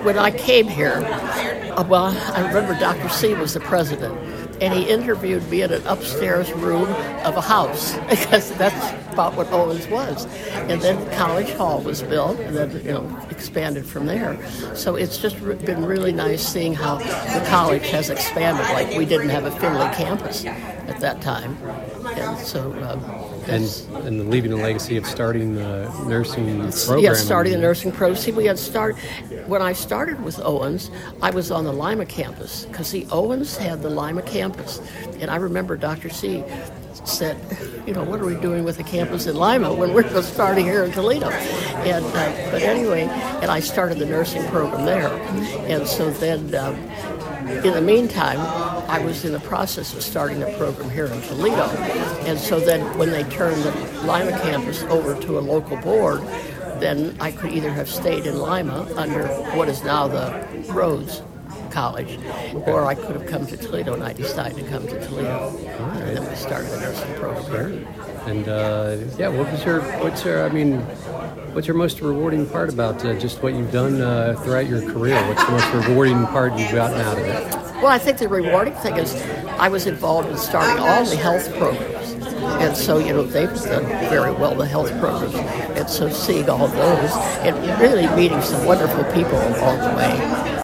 when I came here, well, I remember Dr. C was the president, and he interviewed me in an upstairs room of a house, because that's about what Owens was. And then College Hall was built, and then expanded from there. So it's just been really nice seeing how the college has expanded. Like, we didn't have a Findlay campus at that time, and so. And leaving a legacy of starting the nursing program. Yes, starting the nursing program. See, when I started with Owens, I was on the Lima campus, because Owens had the Lima campus. And I remember Dr. C said, what are we doing with the campus in Lima when we're just starting here in Toledo? And but anyway, and I started the nursing program there. And so then, in the meantime, I was in the process of starting the program here in Toledo. And so then when they turned the Lima campus over to a local board, then I could either have stayed in Lima under what is now the Rhodes College, or I could have come to Toledo, and I decided to come to Toledo. Right. And then we started the nursing program here. And what's your most rewarding part about just what you've done throughout your career? What's the most rewarding part you've gotten out of it? Well, I think the rewarding thing is I was involved in starting all the health programs. And so, they've done very well, the health programs. And so seeing all those and really meeting some wonderful people along the way.